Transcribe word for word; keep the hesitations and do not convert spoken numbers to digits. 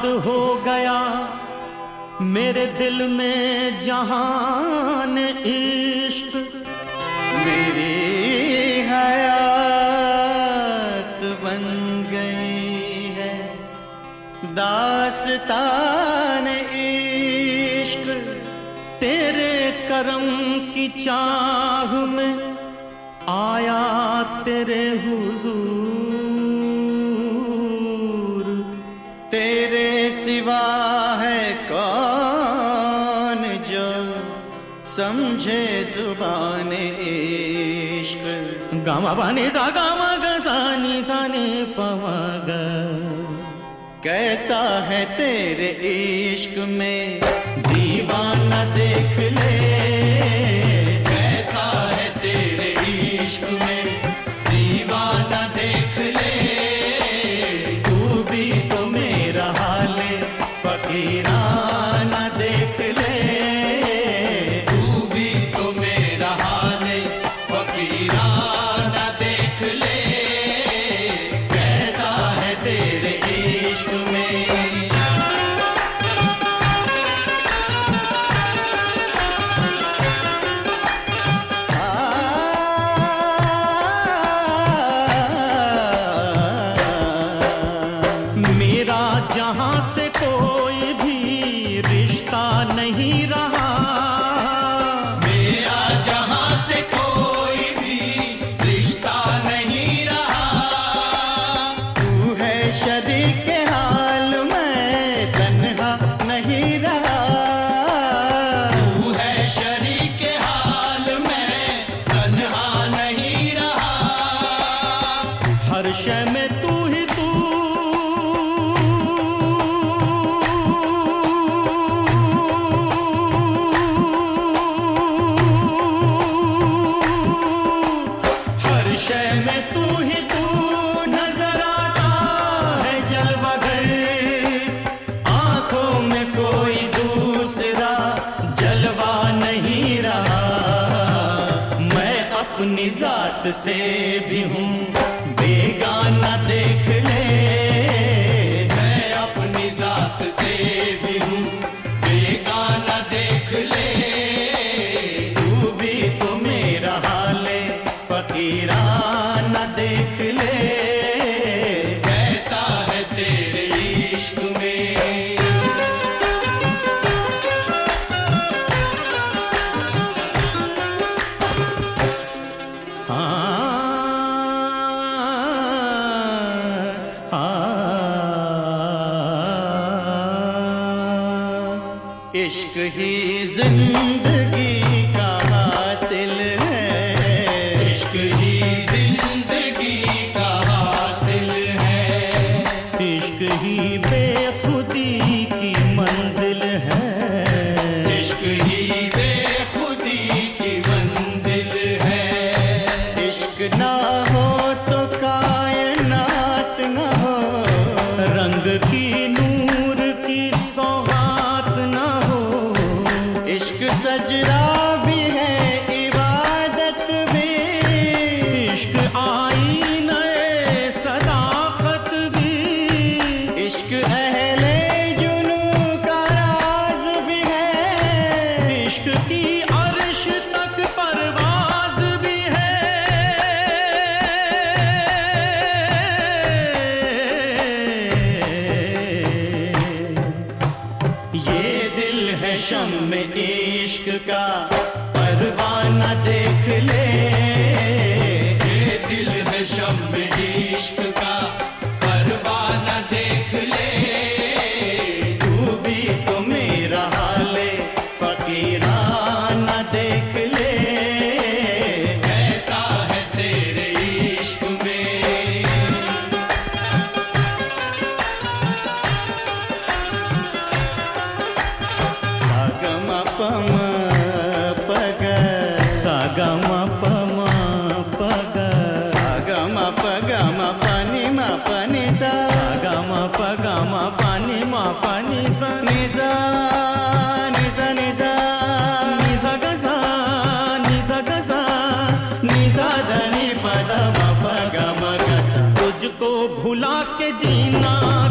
हो गया मेरे दिल में जहान इश्क। मेरी हयात बन गई है दास्तान इश्क। तेरे करम की चाह में आया तेरे हुजूर। तेरे सिवा है कौन जो समझे जुबान इश्क। गामा बाने सा गामा ग सा नी सा ने पवा ग। कैसा है तेरे इश्क में दीवाना देख ले। कैसा है तेरे इश्क में दीवाना देख ले। तू भी तो मेरा हाल फकीराना देख ले। तू भी तो मेरा हाल फकीराना देख ले। कैसा है तेरे इश्क में। मेरा जहां से कोई भी रिश्ता नहीं रहा। मेरा जहां से कोई भी रिश्ता नहीं रहा। तू है शरीक हाल मैं तन्हा नहीं रहा। तू है शरीक हाल मैं तन्हा नहीं रहा। हर शय में तू ही तू। हर शय में तू ही तू नजर आता है जलवागर। आंखों में कोई दूसरा जलवा नहीं रहा। मैं अपनी जात से भी हूँ बेगाना देख ले। मैं अपनी जात से भी हूँ बेगाना देख ले। तू भी तो मेरा हाल फकीराना देख ले। कैसा है तेरे इश्क में। इश्क ही जिंदगी का हासिल है। इश्क ही जिंदगी का हासिल है। इश्क ही बेखुदी की मंजिल है। इश्क ही बेखुदी की मंजिल है। इश्क ना हो तो कायनात ना हो। रंग की नूर की सौगात ना हो। इश्क सजदा भी है इबादत भी। इश्क आईना सदाकत भी। इश्क अहले जुनू का राज भी है। इश्क की अर्श तक परवाज भी है। ये दिल है शम्म इश्क का परवाना देख ले। ये दिल है शम्म इश्क का परवाना देख ले। तू भी तो मेरा हाल फकीराना देख ले। कैसा है तेरे इश्क में। सागमा पम पग सागमा पमा पग। सागमा पगमा पानी मा पानी सा। सागमा पगमा पानी मा पानी सा। निसा निसा निसा निसा गसा निसा गसा निसा धनी पद म पगम गसा। तुझको भुला के जीना